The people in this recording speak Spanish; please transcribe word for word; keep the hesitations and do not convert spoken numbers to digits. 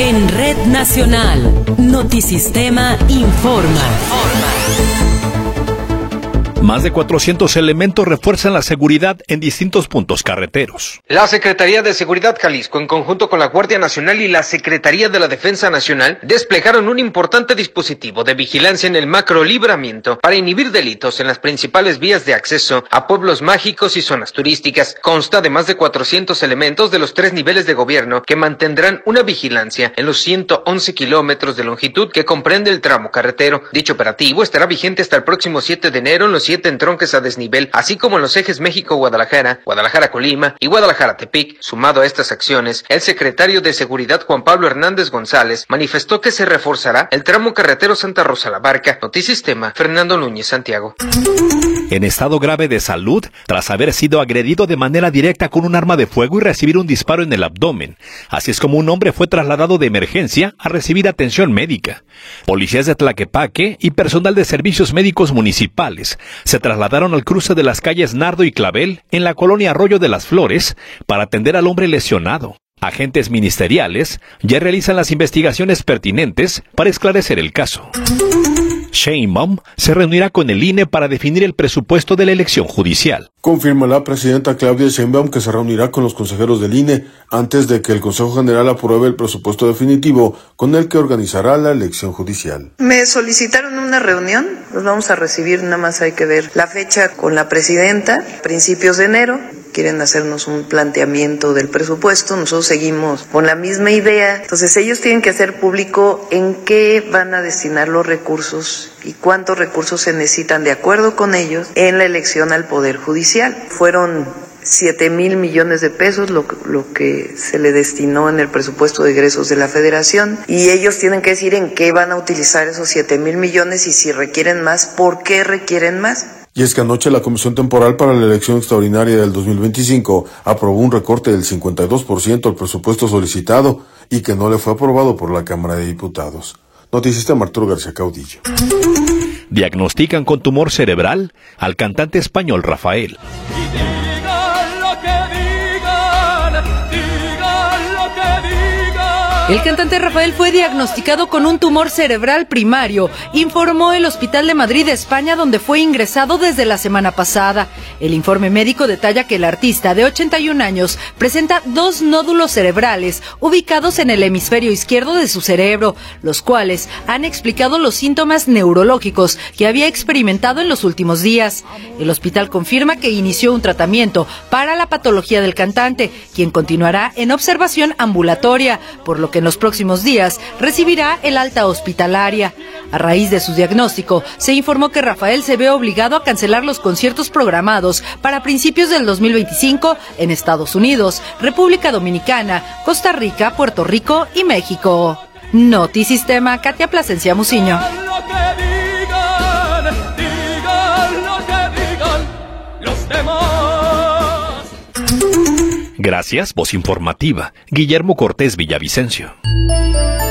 En Red Nacional, Notisistema informa. Más de cuatrocientos elementos refuerzan la seguridad en distintos puntos carreteros. La Secretaría de Seguridad Jalisco, en conjunto con la Guardia Nacional y la Secretaría de la Defensa Nacional, desplegaron un importante dispositivo de vigilancia en el macrolibramiento para inhibir delitos en las principales vías de acceso a pueblos mágicos y zonas turísticas. Consta de más de cuatrocientos elementos de los tres niveles de gobierno que mantendrán una vigilancia en los ciento once kilómetros de longitud que comprende el tramo carretero. Dicho operativo estará vigente hasta el próximo siete de enero en los siete entronques a desnivel, así como en los ejes México-Guadalajara, Guadalajara-Colima y Guadalajara-Tepic. Sumado a estas acciones, el secretario de Seguridad Juan Pablo Hernández González manifestó que se reforzará el tramo carretero Santa Rosa-La Barca. Notisistema, Fernando Núñez, Santiago. En estado grave de salud, tras haber sido agredido de manera directa con un arma de fuego y recibir un disparo en el abdomen. Así es como un hombre fue trasladado de emergencia a recibir atención médica. Policías de Tlaquepaque y personal de servicios médicos municipales se trasladaron al cruce de las calles Nardo y Clavel en la colonia Arroyo de las Flores para atender al hombre lesionado. Agentes ministeriales ya realizan las investigaciones pertinentes para esclarecer el caso. Sheinbaum se reunirá con el I N E para definir el presupuesto de la elección judicial. Confirma la presidenta Claudia Sheinbaum que se reunirá con los consejeros del I N E antes de que el Consejo General apruebe el presupuesto definitivo con el que organizará la elección judicial. Me solicitaron una reunión, los vamos a recibir, nada más hay que ver la fecha con la presidenta, principios de enero. Quieren hacernos un planteamiento del presupuesto, nosotros seguimos con la misma idea, entonces ellos tienen que hacer público en qué van a destinar los recursos y cuántos recursos se necesitan de acuerdo con ellos en la elección al Poder Judicial. Fueron siete mil millones de pesos lo, lo que se le destinó en el presupuesto de egresos de la Federación y ellos tienen que decir en qué van a utilizar esos siete mil millones y si requieren más, ¿por qué requieren más? Y es que anoche la Comisión Temporal para la Elección Extraordinaria del dos mil veinticinco aprobó un recorte del cincuenta y dos por ciento al presupuesto solicitado y que no le fue aprobado por la Cámara de Diputados. Noticista Arturo García Caudillo. Diagnostican con tumor cerebral al cantante español Rafael. El cantante Rafael fue diagnosticado con un tumor cerebral primario, informó el Hospital de Madrid, España, donde fue ingresado desde la semana pasada. El informe médico detalla que el artista de ochenta y un años presenta dos nódulos cerebrales ubicados en el hemisferio izquierdo de su cerebro, los cuales han explicado los síntomas neurológicos que había experimentado en los últimos días. El hospital confirma que inició un tratamiento para la patología del cantante, quien continuará en observación ambulatoria, por lo que en los próximos días recibirá el alta hospitalaria. A raíz de su diagnóstico, se informó que Rafael se ve obligado a cancelar los conciertos programados para principios del dos mil veinticinco en Estados Unidos, República Dominicana, Costa Rica, Puerto Rico y México. Notisistema, Katia Plasencia Muciño. Gracias, voz informativa. Guillermo Cortés Villavicencio.